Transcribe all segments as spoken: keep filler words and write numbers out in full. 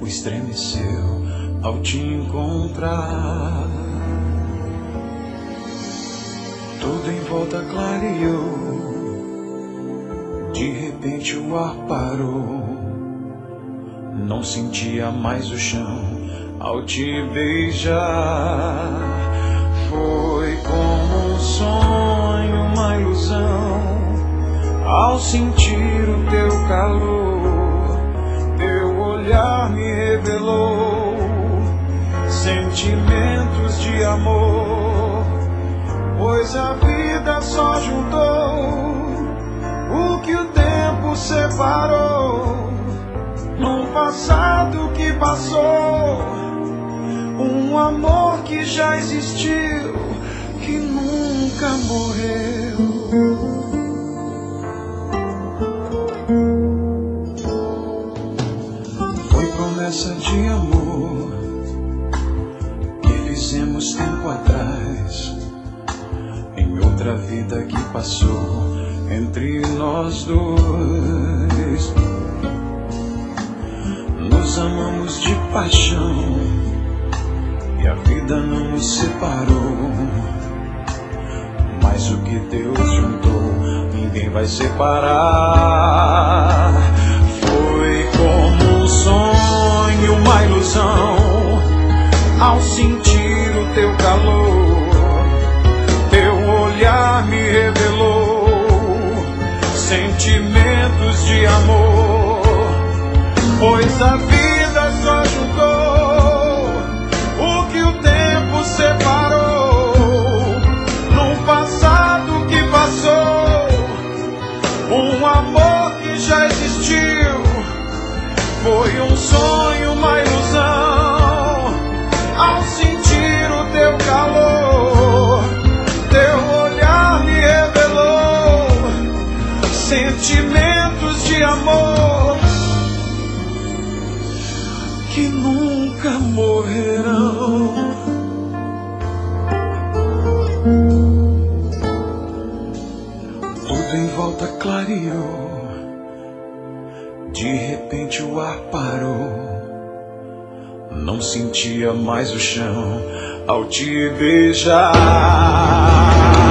estremeceu ao te encontrar. Tudo em volta clareou, de repente o ar parou. Não sentia mais o chão ao te beijar. Foi como um sonho, uma ilusão, ao sentir o teu calor. Teu olhar me revelou sentimentos de amor, pois a vida só juntou o que o tempo separou. No passado que passou, um amor que já existiu, que nunca morreu. Foi promessa de amor que fizemos tempo atrás, em outra vida que passou entre nós dois. Nos amamos de paixão e a vida não nos separou, mas o que Deus juntou, ninguém vai separar. Foi como um sonho, uma ilusão, ao sentir o teu calor. Teu olhar me revelou sentimentos de amor, pois a vida só juntou o que o tempo separou. Num passado que passou, um amor que já existiu. Foi um sonho, uma ilusão, ao sentir o teu calor. Teu olhar me revelou sentimentos de amor que nunca morrerão. Tudo em volta clareou, de repente o ar parou. Não sentia mais o chão ao te beijar.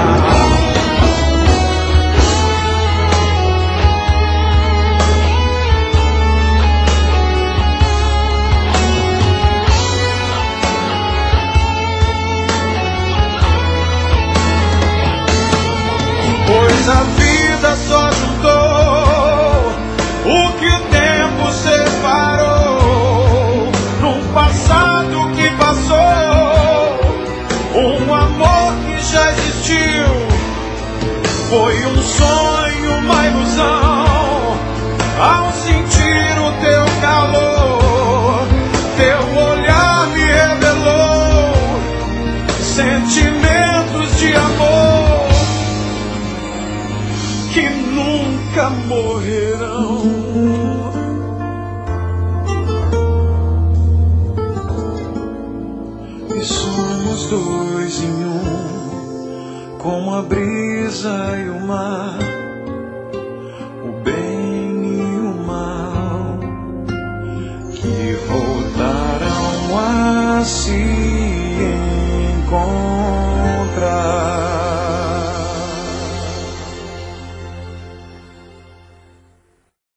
Pois a vida só juntou o que o tempo separou. Num passado que passou, um amor que já existiu. Foi um sonho, uma ilusão, ao sentir o teu calor. Teu olhar me revelou sentimentos de amor que nunca morrerão. E somos dois em um, como a brisa e o mar, o bem e o mal, que voltarão a se encontrar.